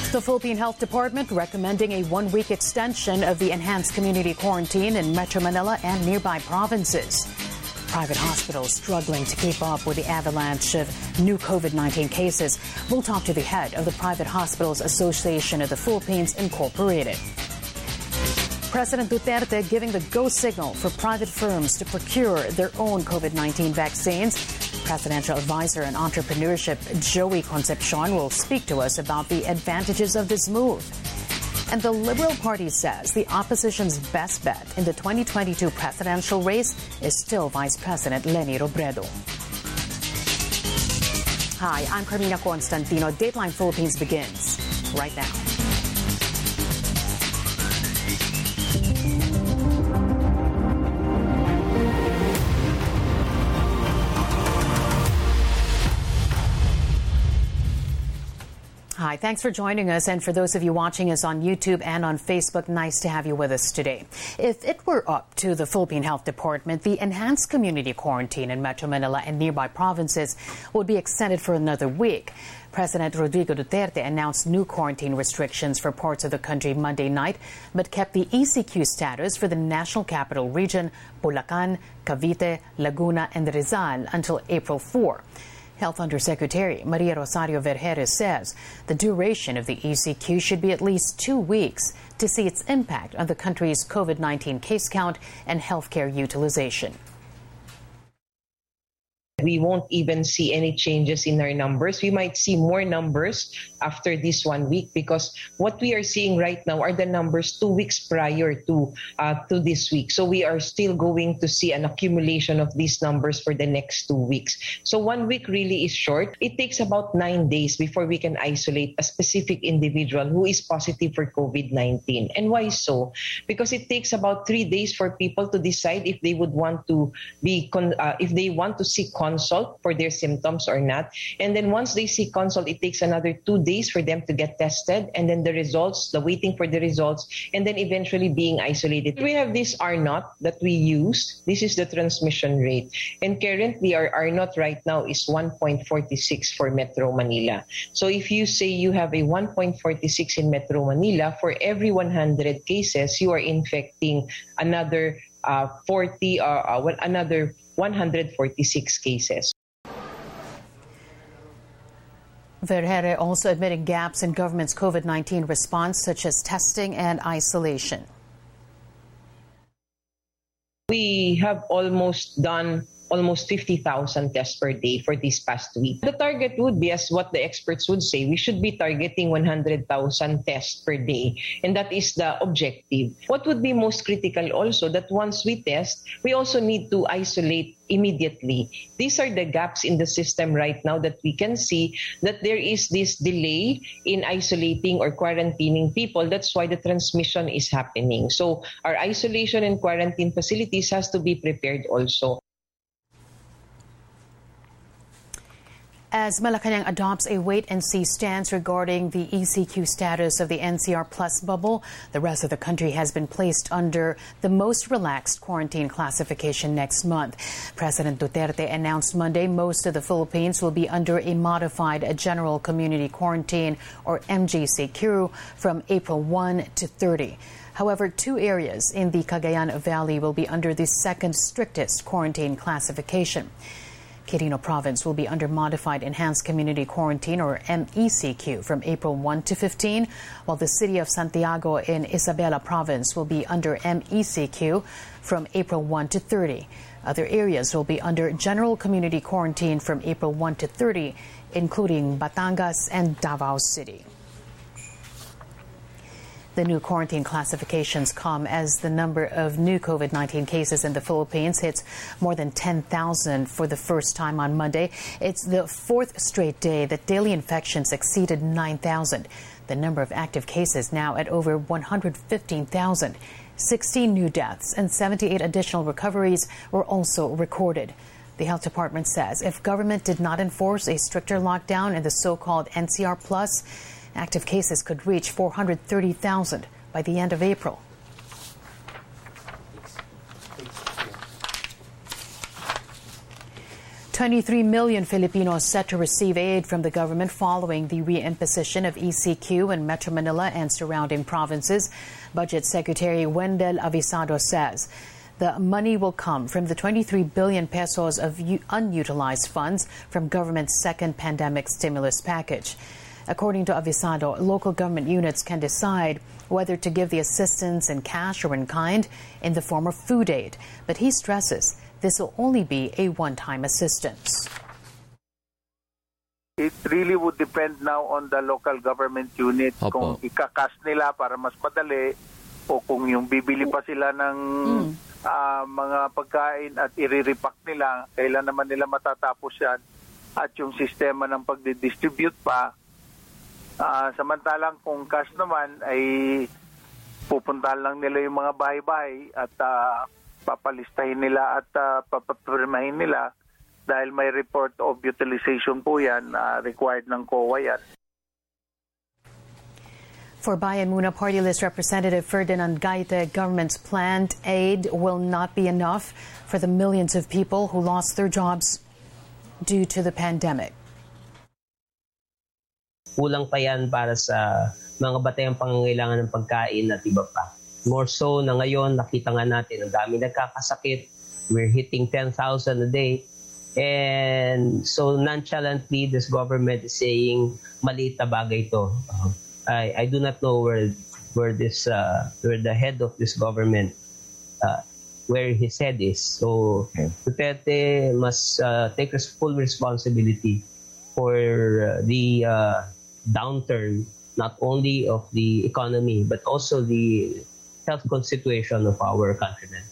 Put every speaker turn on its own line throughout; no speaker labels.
The Philippine Health Department recommending a one-week extension of the enhanced community quarantine in Metro Manila and nearby provinces. Private hospitals struggling to keep up with the avalanche of new COVID-19 cases. We'll talk to the head of the Private Hospitals Association of the Philippines, Incorporated. President Duterte giving the go signal for private firms to procure their own COVID-19 vaccines. Presidential advisor on entrepreneurship Joey Concepcion will speak to us about the advantages of this move. And the Liberal Party says the opposition's best bet in the 2022 presidential race is still Vice President Leni Robredo. Hi, I'm Carmina Constantino. Dateline Philippines begins right now. Hi, thanks for joining us. And for those of you watching us on YouTube and on Facebook, nice to have you with us today. If it were up to the Philippine Health Department, the enhanced community quarantine in Metro Manila and nearby provinces would be extended for another week. President Rodrigo Duterte announced new quarantine restrictions for parts of the country Monday night, but kept the ECQ status for the National Capital Region, Bulacan, Cavite, Laguna, and Rizal until April 4. Health Undersecretary Maria Rosario Vergeres says the duration of the ECQ should be at least 2 weeks to see its impact on the country's COVID-19 case count and healthcare utilization.
We won't even see any changes in our numbers. We might see more numbers after this 1 week because what we are seeing right now are the numbers 2 weeks prior to this week. So we are still going to see an accumulation of these numbers for the next 2 weeks. So 1 week really is short. It takes about 9 days before we can isolate a specific individual who is positive for COVID-19. And why so? Because it takes about 3 days for people to decide if they would want to if they want to seek consult for their symptoms or not. And then once they seek consult, it takes another 2 days for them to get tested, and then the results, the waiting for the results, and then eventually being isolated. We have this R0 that we use. This is the transmission rate. And currently our R0 right now is 1.46 for Metro Manila. So if you say you have a 1.46 in Metro Manila, for every 100 cases, you are infecting another another 146 cases.
Vergeres also admitting gaps in government's COVID-19 response, such as testing and isolation.
We have done almost 50,000 tests per day for this past week. The target would be, as what the experts would say, we should be targeting 100,000 tests per day. And that is the objective. What would be most critical also, that once we test, we also need to isolate immediately. These are the gaps in the system right now that we can see that there is this delay in isolating or quarantining people. That's why the transmission is happening. So our isolation and quarantine facilities has to be prepared also.
As Malacanang adopts a wait-and-see stance regarding the ECQ status of the NCR Plus bubble, the rest of the country has been placed under the most relaxed quarantine classification next month. President Duterte announced Monday most of the Philippines will be under a modified general community quarantine, or MGCQ, from April 1 to 30. However, 2 areas in the Cagayan Valley will be under the second strictest quarantine classification. Quirino Province will be under modified enhanced community quarantine, or MECQ, from April 1 to 15, while the city of Santiago in Isabela Province will be under MECQ from April 1 to 30. Other areas will be under general community quarantine from April 1 to 30, including Batangas and Davao City. The new quarantine classifications come as the number of new COVID-19 cases in the Philippines hits more than 10,000 for the first time on Monday. It's the 4th straight day that daily infections exceeded 9,000. The number of active cases now at over 115,000. 16 new deaths and 78 additional recoveries were also recorded. The Health Department says if government did not enforce a stricter lockdown in the so-called NCR Plus, active cases could reach 430,000 by the end of April. 23 million Filipinos set to receive aid from the government following the reimposition of ECQ in Metro Manila and surrounding provinces. Budget Secretary Wendell Avisado says the money will come from the 23 billion pesos of unutilized funds from government's second pandemic stimulus package. According to Avisado, local government units can decide whether to give the assistance in cash or in kind in the form of food aid. But he stresses this will only be a one-time assistance.
It really would depend now on the local government unit kung ikakas nila para mas madali o kung yung bibili pa sila ng mga pagkain at iriripak nila, kailan naman nila matatapos yan at yung sistema ng pagdidistribute pa. Samantalang kung cash naman ay pupuntahan lang nila yung mga bahay-bahay at papalistahin nila at papapirmahin nila dahil may report of utilization po yan, required ng COA yan.
For Bayan Muna Party List Representative Ferdinand Gaite, government's planned aid will not be enough for the millions of people who lost their jobs due to the pandemic.
Kulang pa yan para sa mga batayang pangangailangan ng pagkain at iba pa. More so na ngayon, nakita nga natin, ang dami nagkakasakit. We're hitting 10,000 a day. And so nonchalantly, this government is saying, maliit na bagay ito. I do not know where the head of this government, where his head is. So Duterte must take full responsibility for the downturn, not only of the economy, but also the health situation of our countrymen.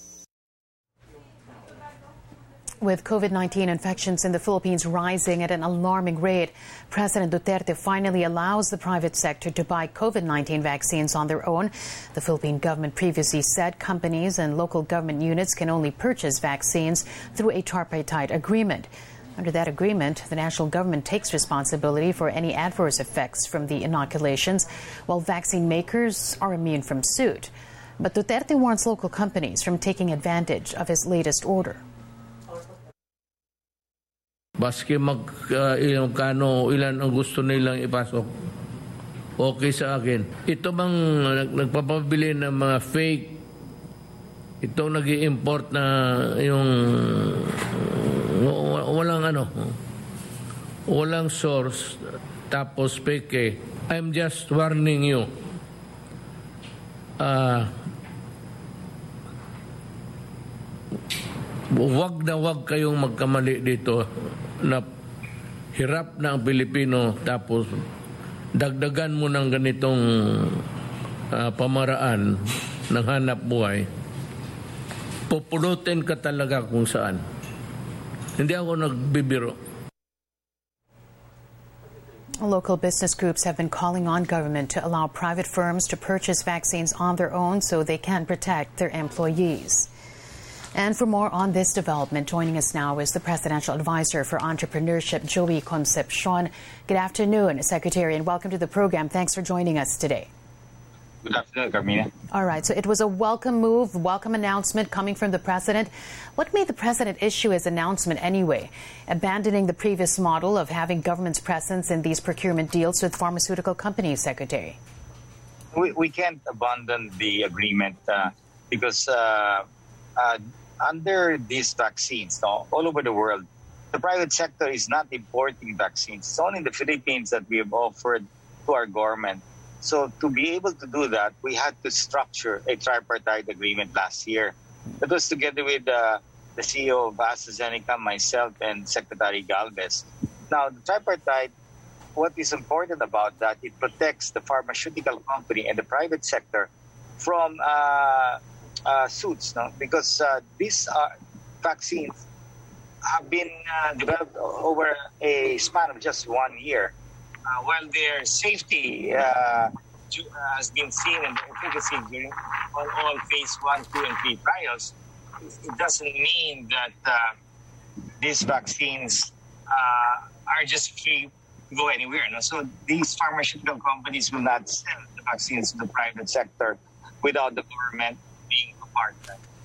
With COVID-19 infections in the Philippines rising at an alarming rate, President Duterte finally allows the private sector to buy COVID-19 vaccines on their own. The Philippine government previously said companies and local government units can only purchase vaccines through a tripartite agreement. Under that agreement, the national government takes responsibility for any adverse effects from the inoculations, while vaccine makers are immune from suit. But Duterte warns local companies from taking advantage of his latest order.
Baski ilan ang gusto nilang ipasok, okay sa akin. Ito bang nagpapabili ng mga fake, itong nag-i-import na yung walang source, tapos fake. I'm just warning you. Wag kayong magkamali dito na hirap na ang Pilipino tapos dagdagan mo ng ganitong pamaraan ng hanap buhay. Pupulutin ka talaga kung saan. Hindi ako nagbibiro.
Local business groups have been calling on government to allow private firms to purchase vaccines on their own so they can protect their employees. And for more on this development, joining us now is the Presidential Advisor for Entrepreneurship, Joey Concepcion. Good afternoon, Secretary, and welcome to the program. Thanks for joining us today.
Good afternoon, Carmina.
All right, so it was a welcome move, welcome announcement coming from the President. What made the President issue his announcement anyway, abandoning the previous model of having government's presence in these procurement deals with pharmaceutical companies, Secretary?
We can't abandon the agreement because under these vaccines, all over the world, the private sector is not importing vaccines. It's only in the Philippines that we have offered to our government. So to be able to do that, we had to structure a tripartite agreement last year. That was together with the CEO of AstraZeneca, myself, and Secretary Galvez. Now, the tripartite, what is important about that, it protects the pharmaceutical company and the private sector from suits, no? Because these vaccines have been developed over a span of just 1 year. While their safety has been seen in the efficacy during all phase 1, 2, and 3 trials, it doesn't mean that these vaccines are just free to go anywhere. No? So these pharmaceutical companies will not sell the vaccines to the private sector without the government being a part of that.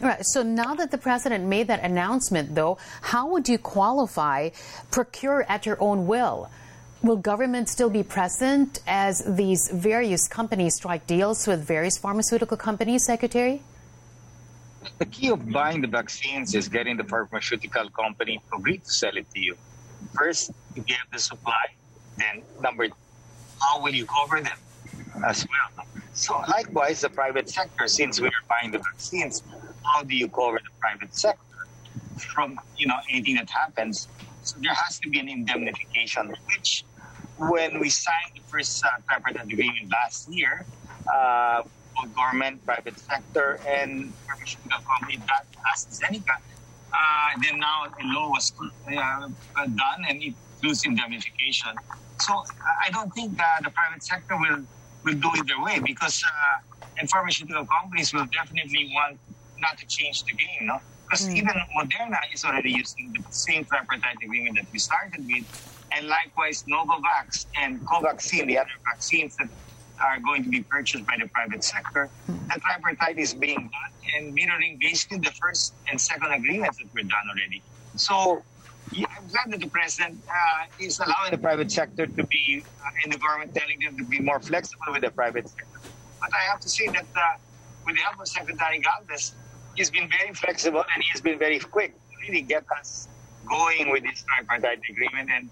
All right. So now that the president made that announcement, though, how would you qualify procure at your own will? Will government still be present as these various companies strike deals with various pharmaceutical companies, Secretary?
The key of buying the vaccines is getting the pharmaceutical company to agree to sell it to you. First, you give the supply. Then, number two, how will you cover them as well? So, likewise, the private sector, since we are buying the vaccines, how do you cover the private sector from anything that happens? So there has to be an indemnification, which when we signed the first tripartite agreement last year, both government, private sector, and pharmaceutical company, that AstraZeneca, then now a law was done and it includes indemnification. So I don't think the private sector will do it their way because and pharmaceutical companies will definitely want not to change the game, no? Because even Moderna is already using the same tripartite agreement that we started with, and likewise Novavax and Covaxin, the other vaccines that are going to be purchased by the private sector. The tripartite is being done and mirroring basically the first and second agreements that were done already. So I'm glad that the president is allowing the private sector to be, and the government telling them to be more flexible with the private sector. But I have to say that with the help of Secretary Galvez, he's been very flexible and he's been very quick to really get us going with this tripartite agreement. And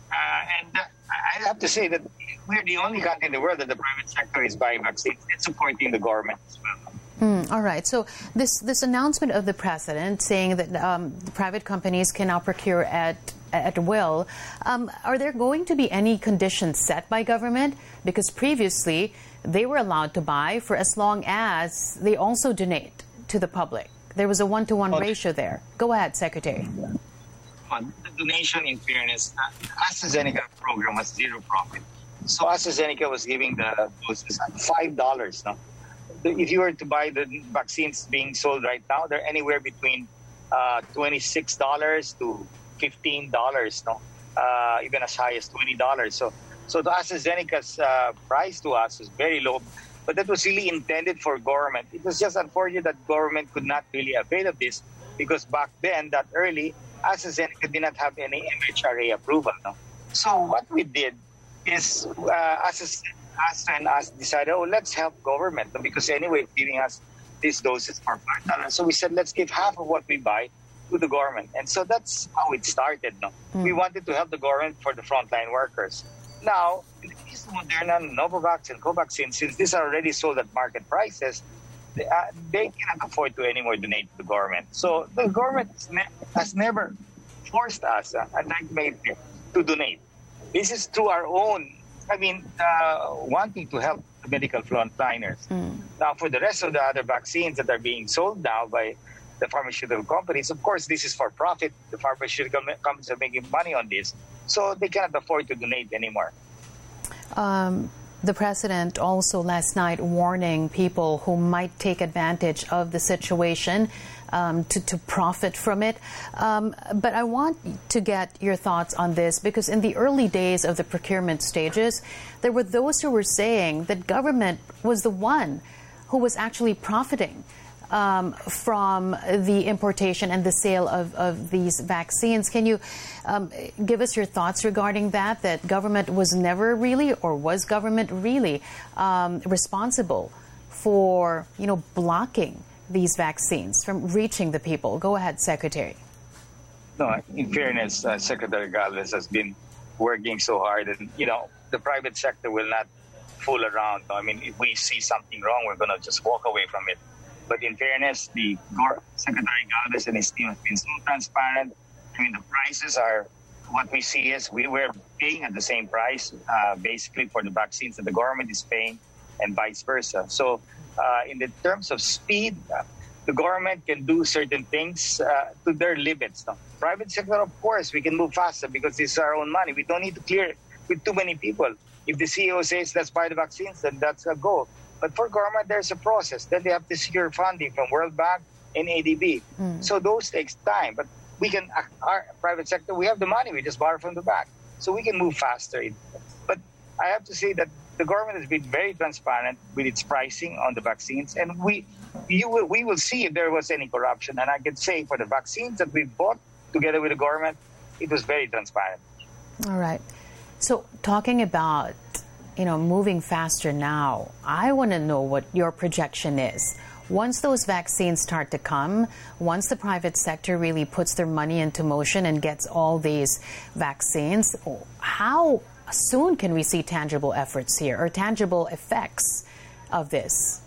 I have to say that we're the only country in the world that the private sector is buying vaccines and supporting the government as well.
All right. So this announcement of the president saying that the private companies can now procure at will, are there going to be any conditions set by government? Because previously they were allowed to buy for as long as they also donate to the public. There was a 1-to-1 ratio there. Go ahead, Secretary.
The donation, in fairness, AstraZeneca program was zero profit. So AstraZeneca was giving the doses at $5. No? If you were to buy the vaccines being sold right now, they're anywhere between $26 to $15. No, even as high as $20. So the AstraZeneca's price to us is very low, but that was really intended for government. It was just unfortunate that government could not really avail of this because back then, that early, AstraZeneca did not have any MHRA approval. No? So what we did is Astra and us decided, let's help government because anyway, it's giving us these doses for $5. So we said, let's give half of what we buy to the government. And so that's how it started. No? We wanted to help the government for the frontline workers. Now, in the case of Moderna, Novavax, and Covaxin, since these are already sold at market prices, they cannot afford to anymore donate to the government. So the government has never forced us, to donate. This is through our own, wanting to help the medical frontliners. Now, for the rest of the other vaccines that are being sold now by the pharmaceutical companies, of course, this is for profit. The pharmaceutical companies are making money on this, so they cannot afford to donate anymore.
The president also last night warning people who might take advantage of the situation to profit from it. But I want to get your thoughts on this because in the early days of the procurement stages, there were those who were saying that government was the one who was actually profiting from the importation and the sale of these vaccines. Can you give us your thoughts regarding that government was never really, or was government really responsible for, blocking these vaccines from reaching the people? Go ahead, Secretary.
No, in fairness, Secretary Galvez has been working so hard and, the private sector will not fool around. If we see something wrong, we're going to just walk away from it. But in fairness, the Secretary Galvez and his team have been so transparent. The prices are, what we see is we're paying at the same price, basically for the vaccines that the government is paying and vice versa. So in the terms of speed, the government can do certain things to their limits. No? Private sector, of course, we can move faster because this is our own money. We don't need to clear it with too many people. If the CEO says, let's buy the vaccines, then that's a go. But for government, there's a process. Then they have to secure funding from World Bank and ADB. So those takes time. But we can, our private sector, we have the money. We just borrow from the bank. So we can move faster. But I have to say that the government has been very transparent with its pricing on the vaccines. And we we will see if there was any corruption. And I can say for the vaccines that we bought together with the government, it was very transparent.
All right. So talking about, moving faster now, I want to know what your projection is. Once those vaccines start to come, once the private sector really puts their money into motion and gets all these vaccines, how soon can we see tangible efforts here or tangible effects of this?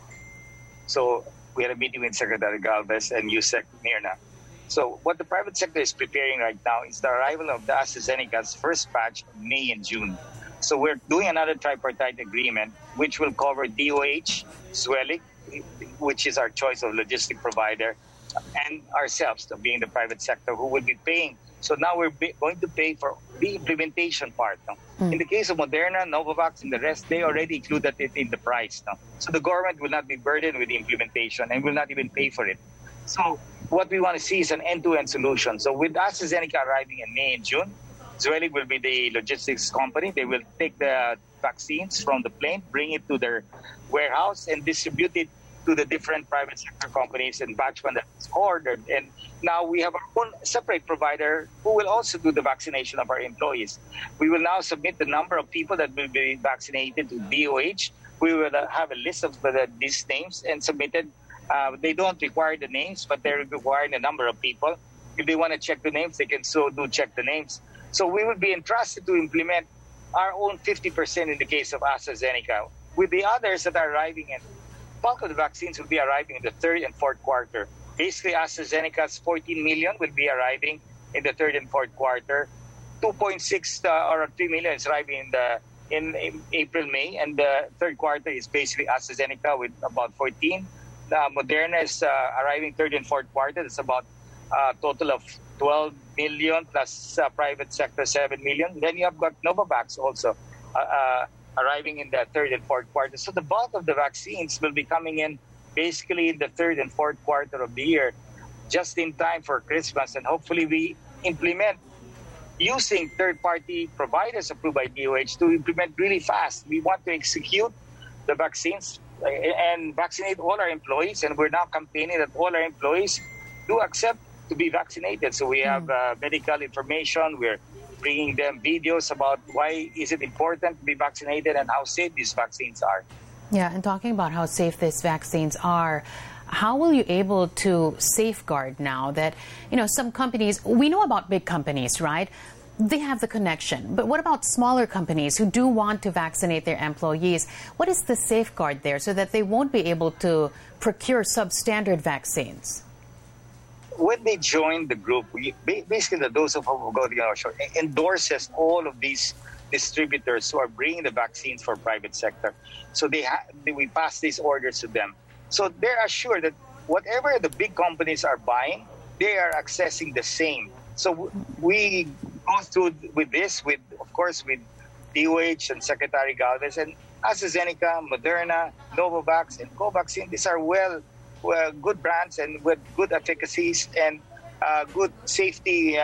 So we had a meeting with Secretary Galvez and USEC Mirna. So what the private sector is preparing right now is the arrival of the AstraZeneca's first batch of May and June. So we're doing another tripartite agreement which will cover DOH, Zwellig, which is our choice of logistic provider, and ourselves, being the private sector, who will be paying. So now we're going to pay for the implementation part. No? In the case of Moderna, Novavax, and the rest, they already included it in the price. No? So the government will not be burdened with the implementation and will not even pay for it. So what we want to see is an end-to-end solution. So with AstraZeneca arriving in May and June, Zwellig will be the logistics company. They will take the vaccines from the plane, bring it to their warehouse, and distribute it to the different private sector companies and batch one that's ordered. And now we have our own separate provider who will also do the vaccination of our employees. We will now submit the number of people that will be vaccinated to DOH. We will have a list of these names and submitted. They don't require the names, but they require the number of people. If they want to check the names, they can check the names. So we will be entrusted to implement our own 50% in the case of AstraZeneca. With the others that are arriving in, bulk of the vaccines will be arriving in the third and fourth quarter. Basically, AstraZeneca's 14 million will be arriving in the third and fourth quarter. 2.6 or 3 million is arriving in April, May, and the third quarter is basically AstraZeneca with about 14. Moderna is arriving third and fourth quarter. That's about a total of 12 million plus private sector 7 million. Then you have got Novavax also arriving in the third and fourth quarter. So the bulk of the vaccines will be coming in basically in the third and fourth quarter of the year, just in time for Christmas. And hopefully we implement using third-party providers approved by DOH to implement really fast. We want to execute the vaccines and vaccinate all our employees. And we're now campaigning that all our employees do accept to be vaccinated. So we have medical information. We're bringing them videos about why is it important to be vaccinated and how safe these vaccines are.
Yeah, and talking about how safe these vaccines are, how will you able to safeguard now that, some companies, we know about big companies, right? They have the connection. But what about smaller companies who do want to vaccinate their employees? What is the safeguard there so that they won't be able to procure substandard vaccines?
When they join the group, basically those of who go to the show endorses all of these distributors who are bringing the vaccines for private sector. So we pass these orders to them. So they're assured that whatever the big companies are buying, they are accessing the same. So we go through with this, of course, with DOH and Secretary Galvez and AstraZeneca, Moderna, Novavax, and Covaxin. These are good brands and with good efficacies and good safety,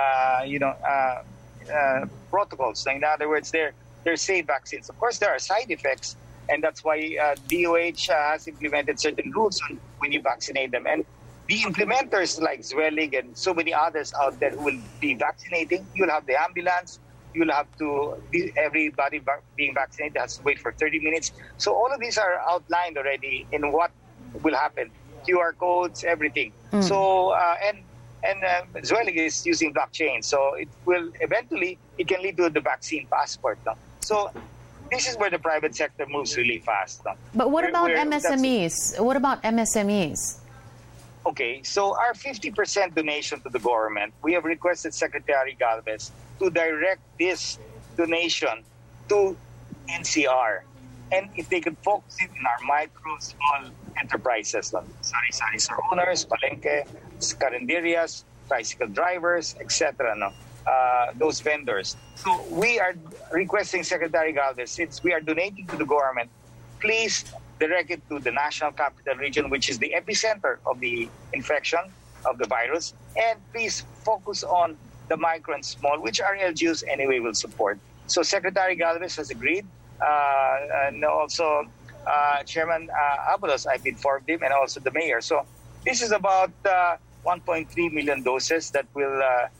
protocols. In other words, they're safe vaccines. Of course, there are side effects, and that's why DOH has implemented certain rules on when you vaccinate them. And the implementers like Zwellig and so many others out there who will be vaccinating, you'll have the ambulance, you'll have to, everybody being vaccinated has to wait for 30 minutes. So all of these are outlined already in what will happen. QR codes, everything. So, and Zwellig is using blockchain. So it will eventually, it can lead to the vaccine passport. No? So this is where the private sector moves really fast. No?
But what about MSMEs? What about MSMEs?
Okay, so our 50% donation to the government, we have requested Secretary Galvez to direct this donation to NCR. And if they could focus it in our micro, small enterprises, like sari-sari store owners, palengke, carinderias, tricycle drivers, etc., those vendors. So we are requesting Secretary Galvez, since we are donating to the government, please direct it to the National Capital Region, which is the epicenter of the infection of the virus. And please focus on the micro and small, which our LGUs anyway will support. So Secretary Galvez has agreed. And also Chairman Abalos, I've informed him, and also the mayor. So this is about 1.3 million doses that will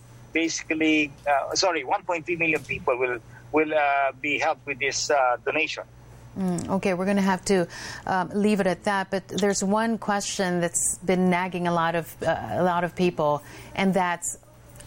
1.3 million people will be helped with this donation.
Okay, we're going to have to leave it at that. But there's one question that's been nagging a lot of people, and that's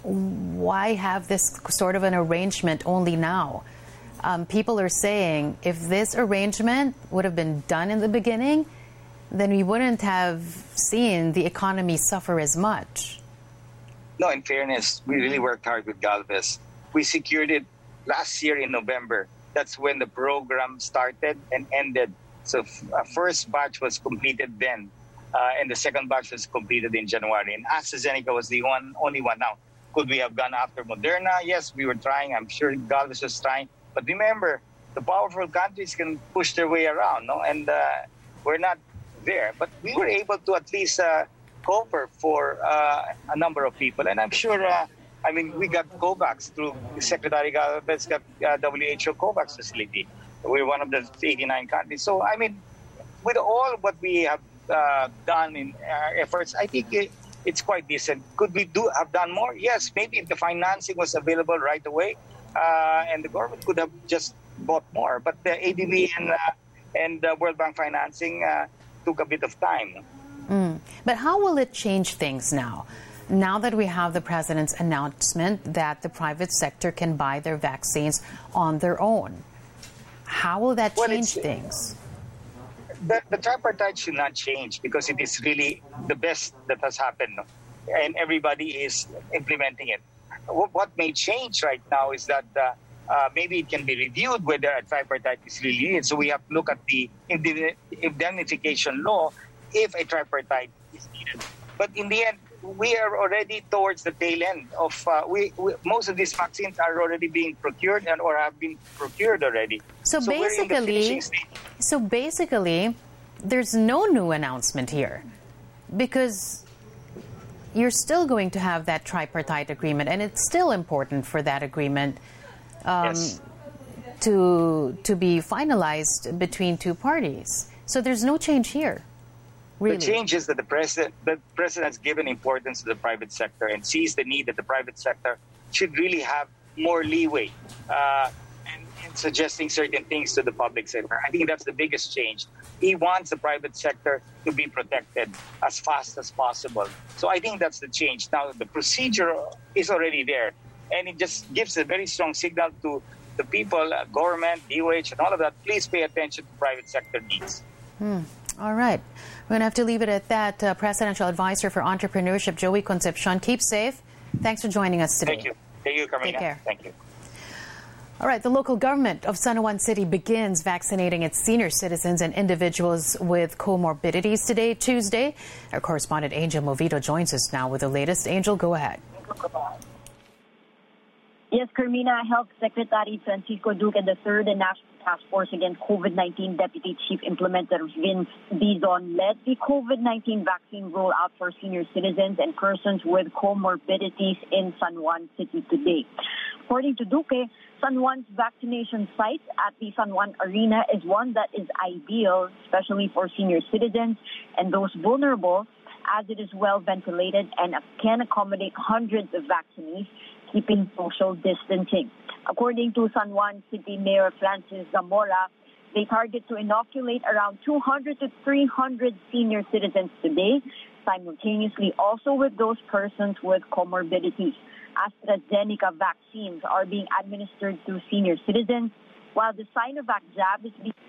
why have this sort of an arrangement only now? People are saying if this arrangement would have been done in the beginning, then we wouldn't have seen the economy suffer as much.
No, in fairness, we really worked hard with Galvez. We secured it last year in November. That's when the program started and ended. So first batch was completed then, and the second batch was completed in January. And AstraZeneca was the only one now. Could we have gone after Moderna? Yes, we were trying. I'm sure Galvez was trying. But remember, the powerful countries can push their way around, no? And we're not there. But we were able to at least cover for a number of people. And I'm sure, we got COVAX through Secretary Galvez, got WHO COVAX facility. We're one of the 89 countries. So, with all what we have done in our efforts, I think it's quite decent. Could we have done more? Yes, maybe if the financing was available right away, and the government could have just bought more. But the ADB and World Bank financing took a bit of time.
But how will it change things now? Now that we have the president's announcement that the private sector can buy their vaccines on their own, how will that change things?
The tripartite should not change because it is really the best that has happened, and everybody is implementing it. What may change right now is that maybe it can be reviewed whether a tripartite is really needed. So we have to look at the indemnification law if a tripartite is needed. But in the end, we are already towards the tail end of most of these vaccines are already being procured or have been procured already.
So basically, there's no new announcement here because you're still going to have that tripartite agreement, and it's still important for that agreement
yes,
to be finalized between two parties. So there's no change here. Really?
The change is that the president has given importance to the private sector and sees the need that the private sector should really have more leeway in suggesting certain things to the public sector. I think that's the biggest change. He wants the private sector to be protected as fast as possible. So I think that's the change. Now, the procedure is already there, and it just gives a very strong signal to the people, government, DOH, and all of that. Please pay attention to private sector needs.
All right. We're going to have to leave it at that. Presidential Advisor for Entrepreneurship, Joey Concepcion. Keep safe. Thanks for joining us today.
Thank you. Thank you, Carmina.
Take care.
Thank you.
All right. The local government of San Juan City begins vaccinating its senior citizens and individuals with comorbidities today, Tuesday. Our correspondent Angel Movito joins us now with the latest. Angel, go ahead.
Yes, Carmina, Health Secretary Francisco Duque III, the National Task Force Against COVID-19 Deputy Chief Implementer Vince Dizon led the COVID-19 vaccine rollout for senior citizens and persons with comorbidities in San Juan City today. According to Duque, San Juan's vaccination site at the San Juan Arena is one that is ideal, especially for senior citizens and those vulnerable, as it is well ventilated and can accommodate hundreds of vaccinees, keeping social distancing. According to San Juan City Mayor Francis Zamora, they target to inoculate around 200 to 300 senior citizens today, simultaneously also with those persons with comorbidities. AstraZeneca vaccines are being administered to senior citizens, while the Sinovac jab is being...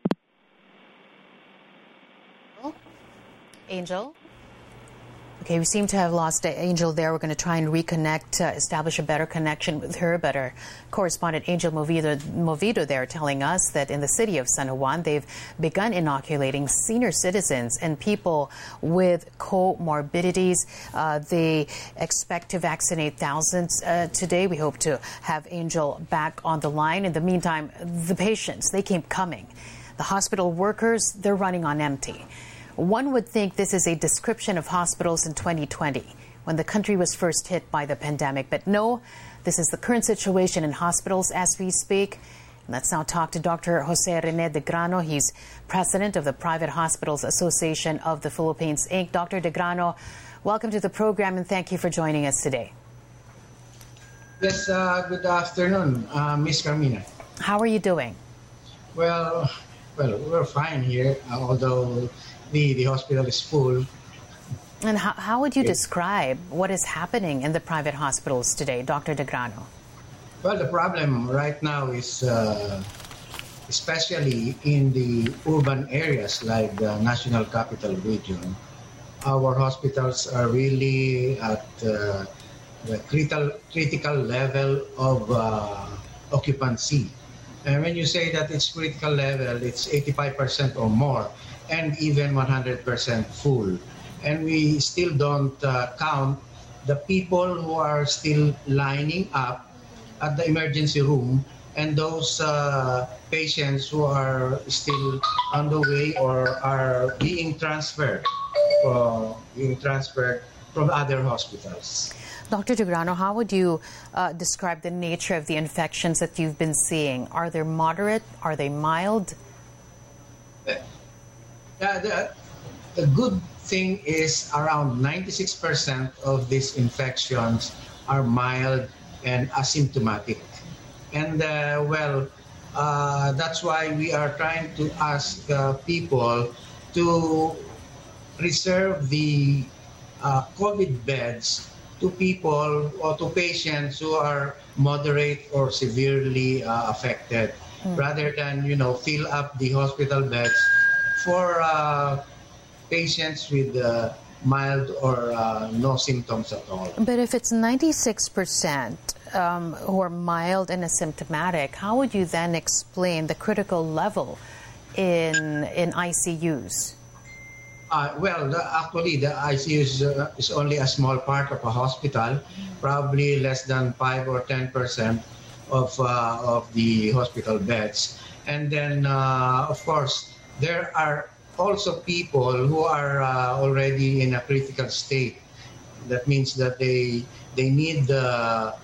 Angel? Okay, we seem to have lost Angel there. We're going to try and reconnect, establish a better connection with her. But our correspondent Angel Movito there telling us that in the city of San Juan, they've begun inoculating senior citizens and people with comorbidities. They expect to vaccinate thousands today. We hope to have Angel back on the line. In the meantime, the patients, they keep coming. The hospital workers, they're running on empty. One would think this is a description of hospitals in 2020 when the country was first hit by the pandemic. But no, this is the current situation in hospitals as we speak. Let's now talk to Dr. Jose Rene De Grano. He's president of the Private Hospitals Association of the Philippines, Inc. Dr. De Grano, welcome to the program and thank you for joining us today.
Yes, good afternoon, Ms. Carmina.
How are you doing?
Well, we're fine here, although the hospital is full.
And how would you describe what is happening in the private hospitals today, Dr. De Grano?
Well, the problem right now is especially in the urban areas like the National Capital Region. Our hospitals are really at the critical level of occupancy. And when you say that it's critical level, it's 85% or more, and even 100% full. And we still don't count the people who are still lining up at the emergency room and those patients who are still on the way or are being transferred from other hospitals.
Dr. De Grano, how would you describe the nature of the infections that you've been seeing? Are they moderate? Are they mild?
The good thing is around 96% of these infections are mild and asymptomatic. And that's why we are trying to ask people to reserve the COVID beds to people or to patients who are moderate or severely affected, rather than fill up the hospital beds for patients with mild or no symptoms at all.
But if it's 96% who are mild and asymptomatic, how would you then explain the critical level in ICUs?
Actually, the ICU is only a small part of a hospital, probably less than 5 or 10% of the hospital beds. And then, of course, there are also people who are already in a critical state. That means that they need the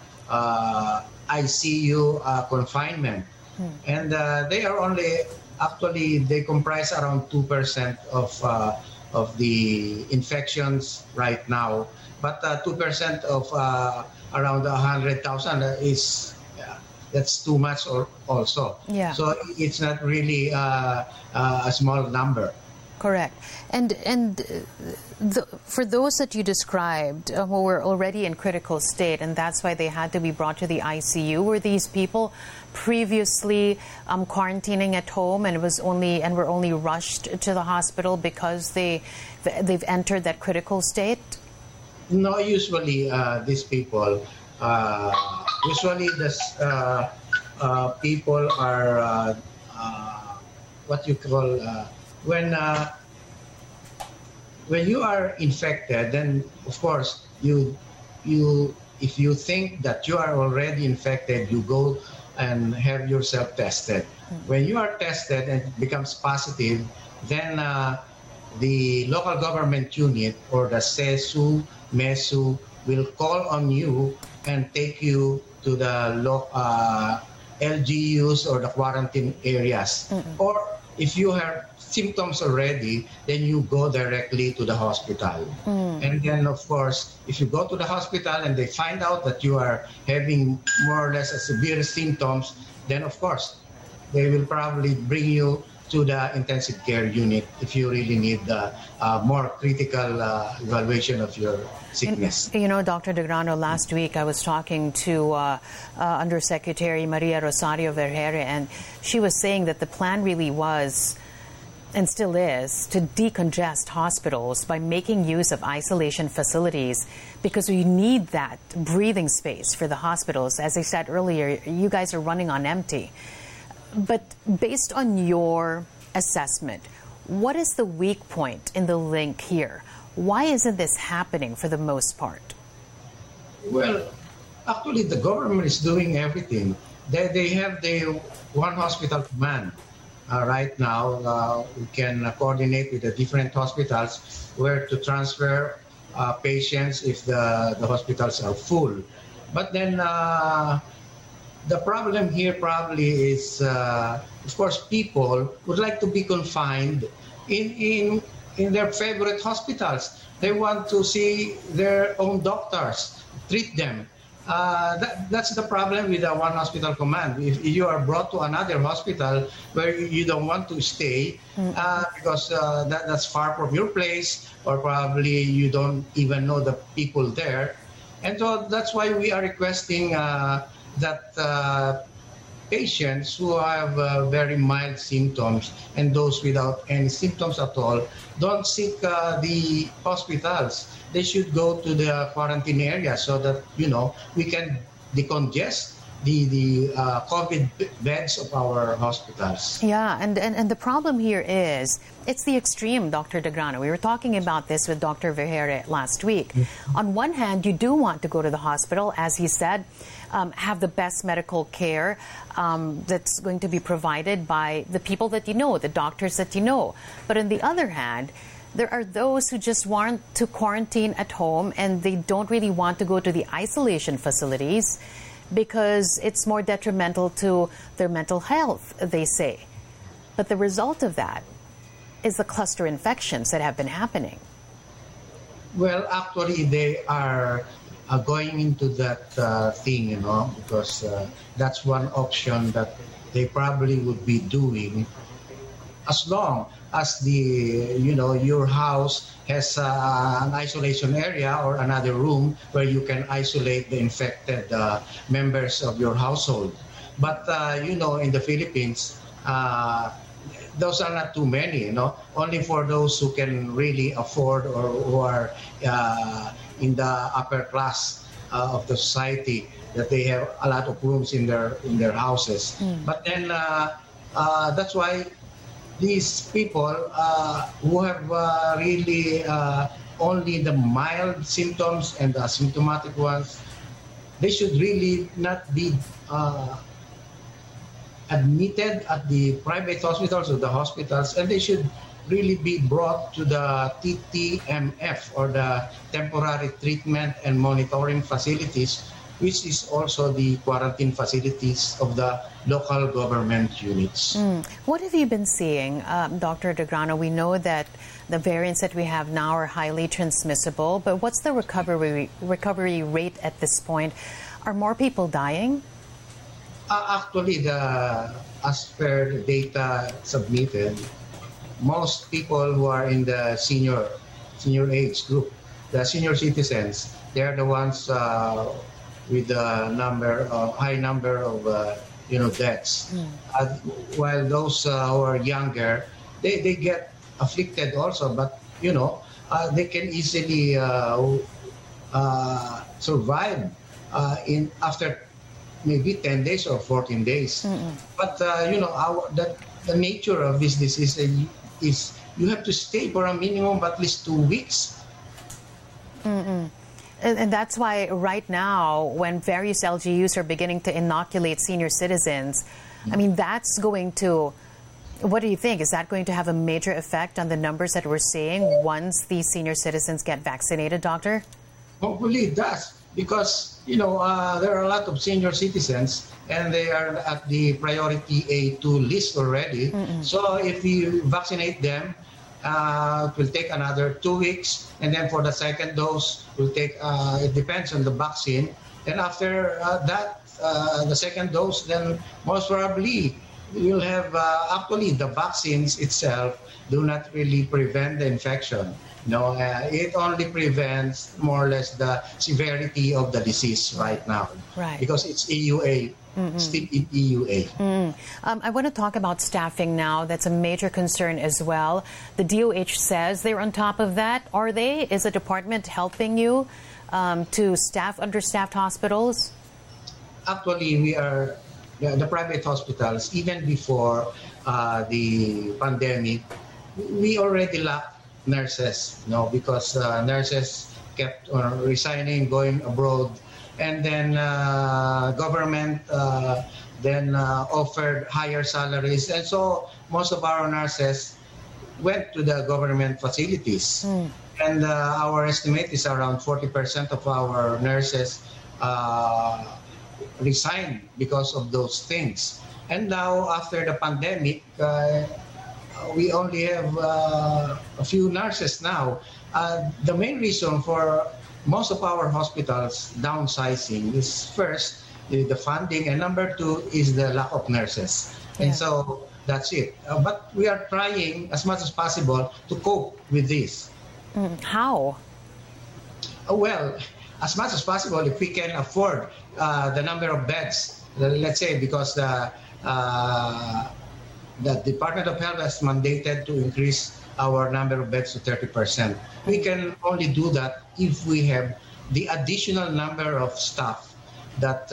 ICU confinement. And they are they comprise around 2% of the infections right now, but 2% of around 100,000 that's too much also.
Yeah.
So it's not really a small number.
Correct. And for those that you described who were already in critical state, and that's why they had to be brought to the ICU, were these people previously quarantining at home and were only rushed to the hospital because they've entered that critical state?
No, usually these people, people are what you call when you are infected, then of course you if you think that you are already infected, you go and have yourself tested. When you are tested and it becomes positive, then the local government unit or the CESU, MESU will call on you and take you to the LGUs or the quarantine areas. Or if you have symptoms already, then you go directly to the hospital. And then, of course, if you go to the hospital and they find out that you are having more or less a severe symptoms, then, of course, they will probably bring you to the intensive care unit if you really need more critical evaluation of your sickness.
Dr. De Grano, last week I was talking to Undersecretary Maria Rosario Vergere, and she was saying that the plan really was and still is to decongest hospitals by making use of isolation facilities, because we need that breathing space for the hospitals. As I said earlier, you guys are running on empty. But based on your assessment, what is the weak point in the link here? Why isn't this happening for the most part?
Well, actually, the government is doing everything. They have the one hospital command. Right now, we can coordinate with the different hospitals where to transfer patients if the hospitals are full. But then the problem here probably is, of course, people would like to be confined in their favorite hospitals. They want to see their own doctors, treat them. That's the problem with the one hospital command. If you are brought to another hospital where you don't want to stay because that's far from your place, or probably you don't even know the people there. And so that's why we are requesting that patients who have very mild symptoms and those without any symptoms at all don't seek the hospitals. They should go to the quarantine area so that, we can decongest the COVID beds of our hospitals.
Yeah, and the problem here is it's the extreme, Dr. De Grano. We were talking about this with Dr. Vergeire last week. On one hand, you do want to go to the hospital, as he said, have the best medical care that's going to be provided by the people that you know, the doctors that you know. But on the other hand, there are those who just want to quarantine at home and they don't really want to go to the isolation facilities because it's more detrimental to their mental health, they say. But the result of that is the cluster infections that have been happening.
Well, actually, they are going into that thing, because that's one option that they probably would be doing as long as your house has an isolation area or another room where you can isolate the infected members of your household. But, in the Philippines, those are not too many, only for those who can really afford or who are in the upper class of the society, that they have a lot of rooms in their houses. But then that's why these people who have really only the mild symptoms and the asymptomatic ones, they should really not be admitted at the private hospitals or the hospitals, and they should really be brought to the TTMF, or the Temporary Treatment and Monitoring Facilities, which is also the quarantine facilities of the local government units.
What have you been seeing, Dr. De Grano? We know that the variants that we have now are highly transmissible, but what's the recovery rate at this point? Are more people dying?
Actually, as per the data submitted, most people who are in the senior age group, the senior citizens, they're the ones with the high number of deaths. While those who are younger, they get afflicted also, but they can easily survive after maybe 10 days or 14 days. But the nature of this disease is you have to stay for a minimum of at least 2 weeks.
And that's why right now, when various LGUs are beginning to inoculate senior citizens, I mean, that's going to, what do you think? Is that going to have a major effect on the numbers that we're seeing once these senior citizens get vaccinated, Doctor?
Hopefully it does, because, there are a lot of senior citizens and they are at the priority A2 list already. So if you vaccinate them, it will take another 2 weeks, and then for the second dose will take, it depends on the vaccine. And after that, the second dose, then most probably you'll have, actually the vaccines itself do not really prevent the infection. No, it only prevents more or less the severity of the disease right now.
Right.
Because it's EUA. Still in EUA.
I want to talk about staffing now. That's a major concern as well. The DOH says they're on top of that. Are they? Is the department helping you to staff understaffed hospitals?
Actually, we are, the private hospitals, even before the pandemic, we already lacked nurses, because nurses kept resigning, going abroad. And then government then offered higher salaries. And so most of our nurses went to the government facilities. And our estimate is around 40% of our nurses resigned because of those things. And now, after the pandemic, we only have a few nurses now. The main reason for most of our hospitals downsizing is first the funding, and number two is the lack of nurses. And so that's it. But we are trying as much as possible to cope with this.
How?
Well, as much as possible, if we can afford the number of beds, let's say, because the Department of Health has mandated to increase our number of beds to 30%. We can only do that if we have the additional number of staff that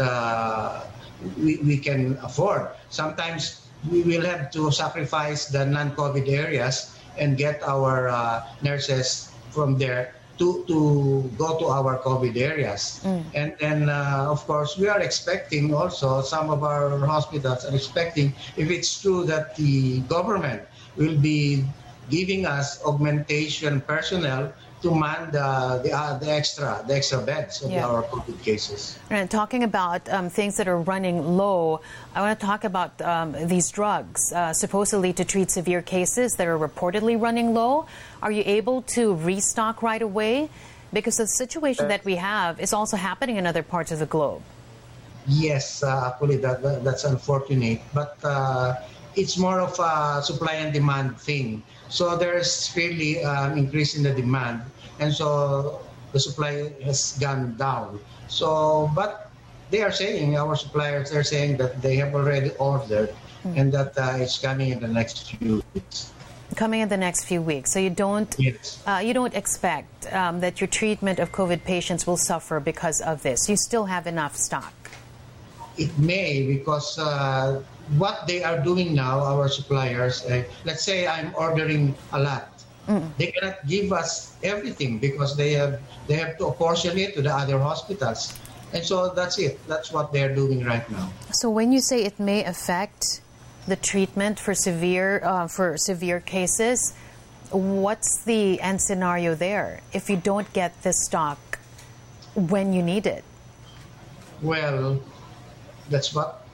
we can afford. Sometimes we will have to sacrifice the non-COVID areas and get our nurses from there to go to our COVID areas. And then, of course, we are expecting also, some of our hospitals are expecting, if it's true that the government will be giving us augmentation personnel to man the extra beds of our COVID cases.
And talking about things that are running low, I want to talk about these drugs, supposedly to treat severe cases that are reportedly running low. Are you able to restock right away? Because the situation that we have is also happening in other parts of the globe.
Yes, actually, that's unfortunate. But it's more of a supply and demand thing. So there's really an increase in the demand, and so the supply has gone down. So, but they are saying, our suppliers are saying that they have already ordered and that it's coming in the next few weeks.
Coming in the next few weeks. So you don't expect that your treatment of COVID patients will suffer because of this. You still have enough stock.
It may, because what they are doing now, our suppliers, let's say I'm ordering a lot. They cannot give us everything because they have to apportion it to the other hospitals. And so that's it. That's what they're doing right now.
So when you say it may affect the treatment for severe cases, what's the end scenario there if you don't get the stock when you need it?
Well, that's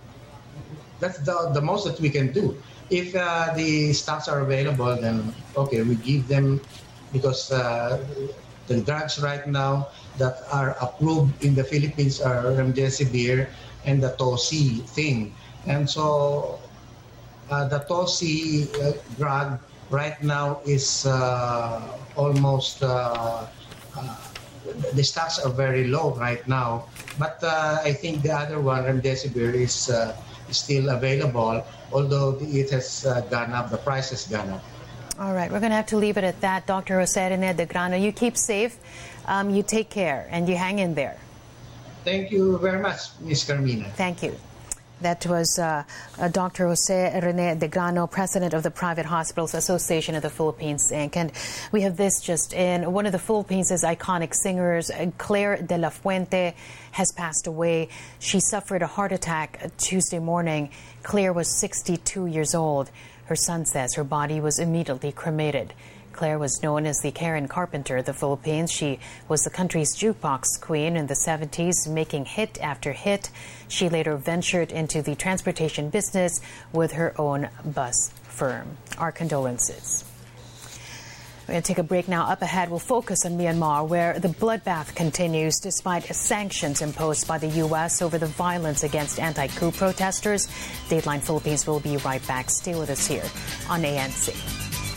the most that we can do. If the stocks are available, then okay, we give them, because the drugs right now that are approved in the Philippines are remdesivir and the TOSI thing. And so the TOSI drug right now is almost, the stocks are very low right now. But I think the other one, remdesivir, is still available, although it has gone up, the price has gone up.
All right, we're going to have to leave it at that. Dr. Jose Rene De Grano, you keep safe, you take care, and you hang in there.
Thank you very much, Ms. Carmina.
Thank you. That was Dr. Jose Rene De Grano, president of the Private Hospitals Association of the Philippines, Inc. And we have this just in. One of the Philippines' iconic singers, Claire de la Fuente, has passed away. She suffered a heart attack Tuesday morning. Claire was 62 years old. Her son says her body was immediately cremated. Claire was known as the Karen Carpenter of the Philippines. She was the country's jukebox queen in the 70s, making hit after hit. She later ventured into the transportation business with her own bus firm. Our condolences. We're going to take a break now. Up ahead, we'll focus on Myanmar, where the bloodbath continues despite sanctions imposed by the U.S. over the violence against anti-coup protesters. Dateline Philippines will be right back. Stay with us here on ANC.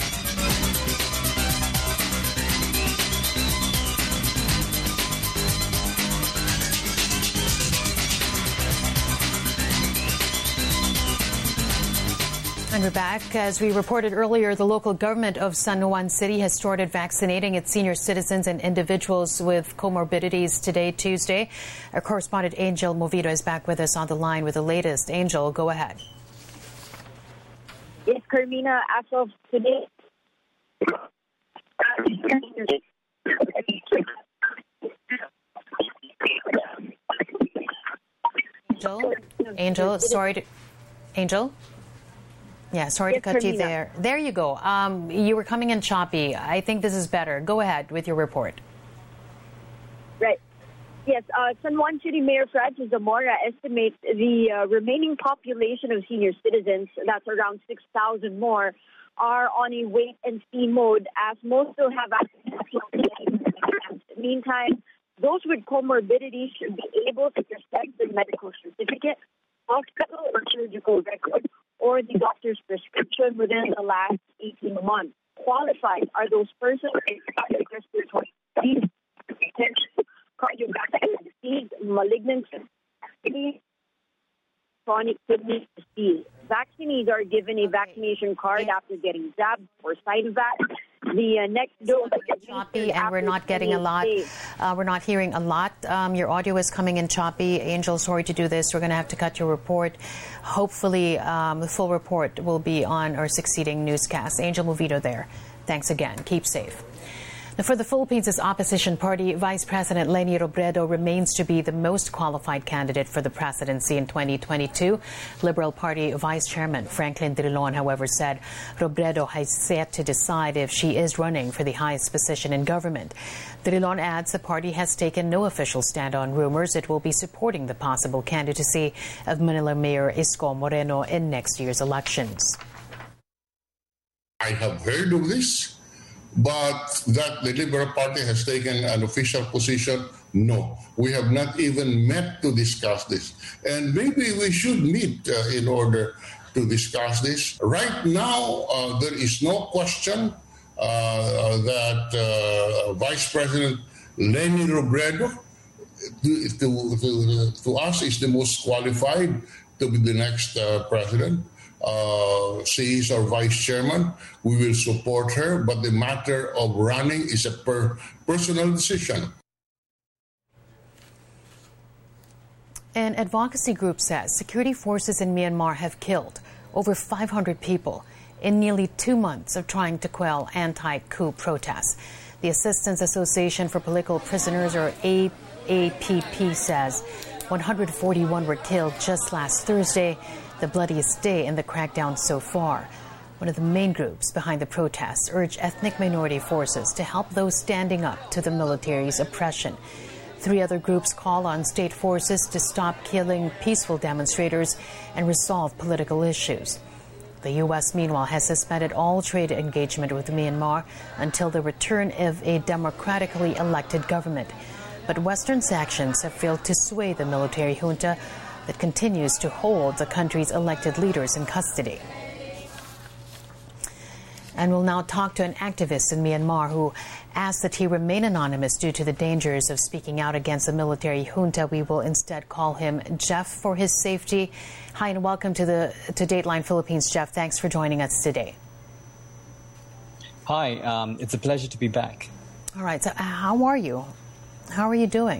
And we're back. As we reported earlier, the local government of San Juan City has started vaccinating its senior citizens and individuals with comorbidities today, Tuesday. Our correspondent Angel Movito is back with us on the line with the latest. Angel, go ahead.
Yes, Carmina, as of today.
Angel, sorry to... Angel? Yeah, sorry to cut you there. There you go. You were coming in choppy. I think this is better. Go ahead with your report.
Right. Yes, San Juan City Mayor Francis Zamora estimates the remaining population of senior citizens, that's around 6,000 more, are on a wait-and-see mode, as most still have access to. Meantime, those with comorbidities should be able to present the medical certificate, hospital or surgical record, or the doctor's prescription within the last 18 months. Qualified are those persons with respiratory disease, cardiovascular disease, malignancy, chronic kidney disease. Vaccinees are given a vaccination card after getting jabbed or Sinovac. The next dose is
choppy, and we're not getting a lot. We're not hearing a lot. Your audio is coming in choppy. Angel, sorry to do this. We're going to have to cut your report. Hopefully, the full report will be on our succeeding newscast. Angel Movito there. Thanks again. Keep safe. Now, for the Philippines' opposition party, Vice President Leni Robredo remains to be the most qualified candidate for the presidency in 2022. Liberal Party Vice Chairman Franklin Drilon, however, said Robredo has yet to decide if she is running for the highest position in government. Drilon adds the party has taken no official stand on rumors it will be supporting the possible candidacy of Manila Mayor Isko Moreno in next year's elections.
I have heard of this. But that the Liberal Party has taken an official position, no. We have not even met to discuss this. And maybe we should meet in order to discuss this. Right now, there is no question that Vice President Leni Robredo, to us, is the most qualified to be the next president. She is our vice chairman. We will support her, but the matter of running is a personal decision.
An advocacy group says security forces in Myanmar have killed over 500 people in nearly 2 months of trying to quell anti-coup protests. The Assistance Association for Political Prisoners, or AAPP, says 141 were killed just last Thursday, the bloodiest day in the crackdown so far. One of the main groups behind the protests urged ethnic minority forces to help those standing up to the military's oppression. 3 other groups call on state forces to stop killing peaceful demonstrators and resolve political issues. The U.S., meanwhile, has suspended all trade engagement with Myanmar until the return of a democratically elected government. But Western sanctions have failed to sway the military junta that continues to hold the country's elected leaders in custody. And we'll now talk to an activist in Myanmar who asked that he remain anonymous due to the dangers of speaking out against the military junta. We will instead call him Jeff for his safety. Hi and welcome to Dateline Philippines, Jeff. Thanks for joining us today.
Hi, it's a pleasure to be back.
All right, so how are you? How are you doing?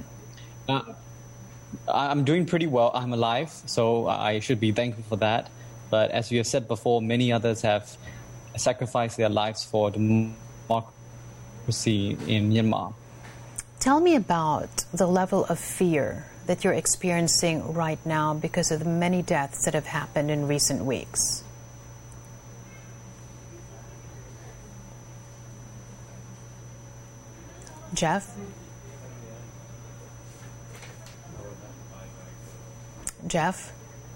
I'm doing pretty well. I'm alive, so I should be thankful for that. But as you have said before, many others have sacrificed their lives for democracy in Myanmar.
Tell me about the level of fear that you're experiencing right now because of the many deaths that have happened in recent weeks. Jeff? Jeff?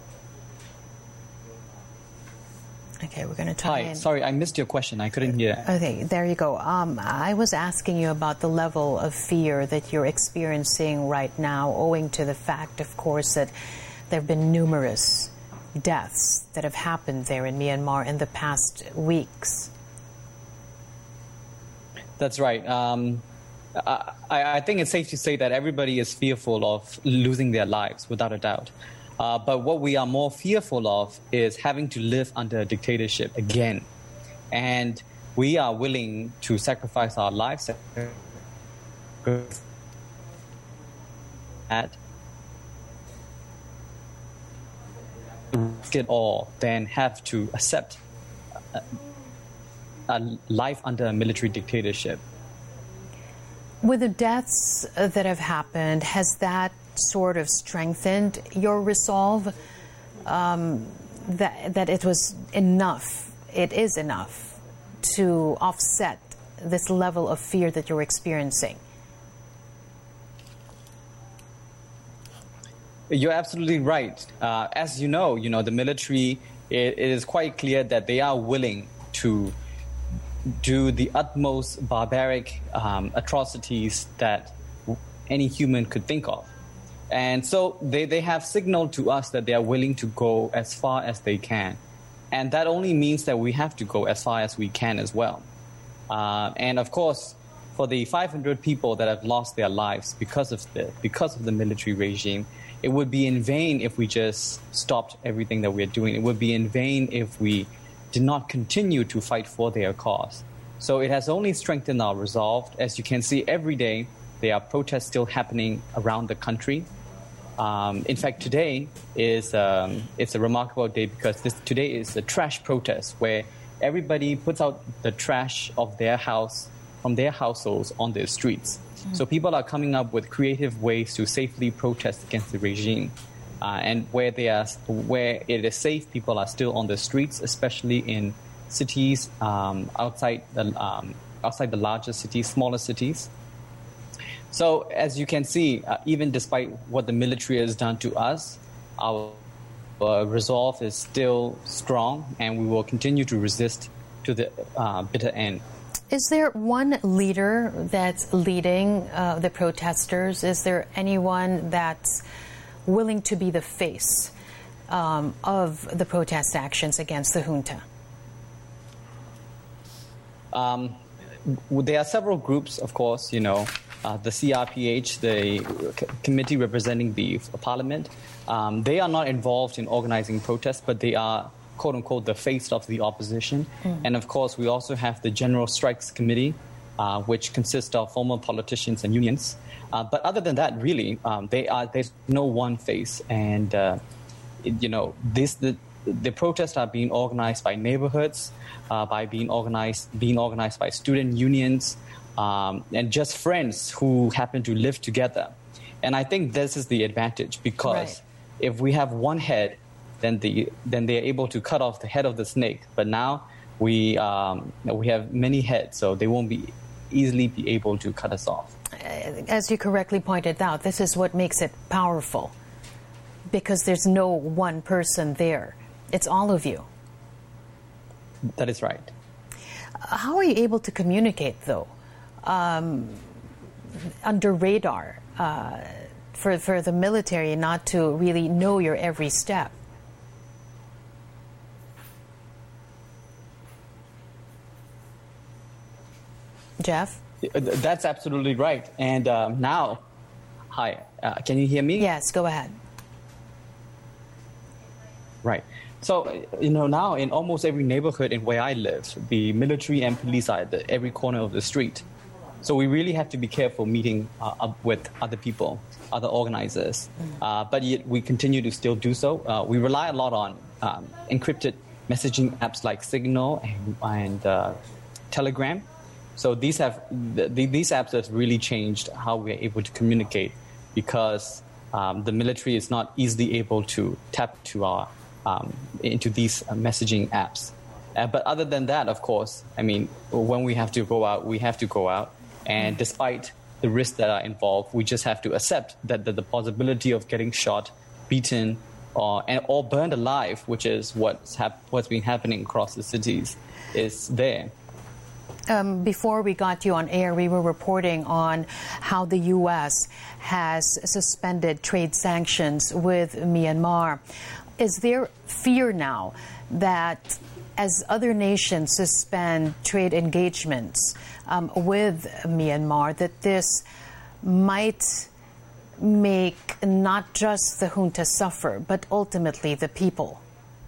Okay, we're going to try.
Hi, sorry, I missed your question. I couldn't hear.
Okay, there you go. I was asking you about the level of fear that you're experiencing right now, owing to the fact, of course, that there have been numerous deaths that have happened there in Myanmar in the past weeks.
That's right. I think it's safe to say that everybody is fearful of losing their lives, without a doubt. But what we are more fearful of is having to live under a dictatorship again. And we are willing to sacrifice our lives at risk it all, then have to accept a life under a military dictatorship.
With the deaths that have happened, has that sort of strengthened your resolve that it was enough, it is enough to offset this level of fear that you're experiencing?
You're absolutely right. As you know, the military, it is quite clear that they are willing to do the utmost barbaric atrocities that any human could think of. And so they have signaled to us that they are willing to go as far as they can. And that only means that we have to go as far as we can as well. And of course, for the 500 people that have lost their lives because of the military regime, it would be in vain if we just stopped everything that we're doing. It would be in vain if we did not continue to fight for their cause. So it has only strengthened our resolve. As you can see, every day there are protests still happening around the country. In fact, today it's a remarkable day because today is a trash protest where everybody puts out the trash of their house from their households on the streets. So people are coming up with creative ways to safely protest against the regime. And where it is safe, people are still on the streets, especially in cities outside the larger cities, smaller cities. So as you can see, even despite what the military has done to us, our resolve is still strong, and we will continue to resist to the bitter end.
Is there one leader that's leading the protesters? Is there anyone that's willing to be the face of the protest actions against the junta?
There are several groups, of course, the CRPH, the committee representing the parliament. They are not involved in organizing protests, but they are, quote unquote, the face of the opposition. And of course, we also have the General Strikes Committee, which consists of former politicians and unions. But other than that, really, there's no one face. And, the protests are being organized by neighborhoods, being organized by student unions, and just friends who happen to live together. And I think this is the advantage, because if we have one head, then they're able to cut off the head of the snake. But now we have many heads, so they won't be easily be able to cut us off.
As you correctly pointed out, this is what makes it powerful, because there's no one person there. It's all of you.
That is right.
How are you able to communicate, though, under radar, for the military not to really know your every step? Jeff?
That's absolutely right. And now, hi, can you hear me?
Yes, go ahead.
Right. So, now in almost every neighborhood in where I live, the military and police are at every corner of the street. So we really have to be careful meeting up with other people, other organizers. But yet we continue to still do so. We rely a lot on encrypted messaging apps like Signal and Telegram. So these apps have really changed how we're able to communicate, because the military is not easily able to tap to into these messaging apps. But other than that, of course, when we have to go out, we have to go out. And despite the risks that are involved, we just have to accept that the possibility of getting shot, beaten, or burned alive, which is what's been happening across the cities, is there.
Before we got you on air, we were reporting on how the U.S. has suspended trade sanctions with Myanmar. Is there fear now that as other nations suspend trade engagements with Myanmar, that this might make not just the junta suffer, but ultimately the people?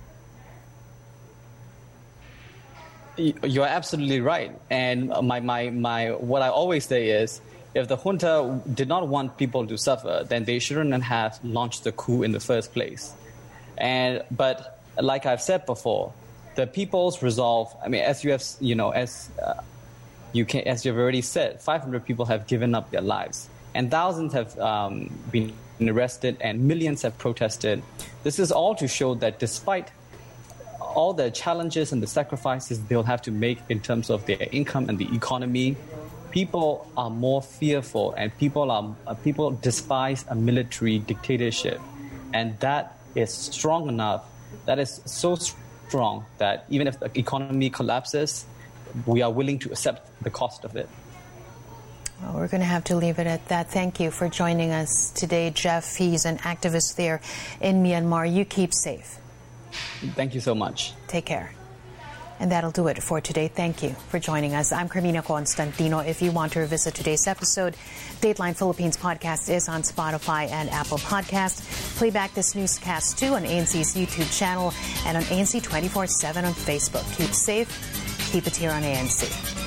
You're absolutely right. And my what I always say is, if the junta did not want people to suffer, then they shouldn't have launched the coup in the first place. But like I've said before, the people's resolve. As you have, as you've already said, 500 people have given up their lives, and thousands have been arrested, and millions have protested. This is all to show that despite all the challenges and the sacrifices they'll have to make in terms of their income and the economy, people are more fearful, and people despise a military dictatorship. And that is strong enough, that is so strong that even if the economy collapses, we are willing to accept the cost of it.
Well, we're going to have to leave it at that. Thank you for joining us today, Jeff. He's an activist there in Myanmar. You keep safe.
Thank you so much.
Take care. And that'll do it for today. Thank you for joining us. I'm Carmina Constantino. If you want to revisit today's episode, Dateline Philippines podcast is on Spotify and Apple Podcasts. Play back this newscast too on ANC's YouTube channel and on ANC 24/7 on Facebook. Keep safe. Keep it here on ANC.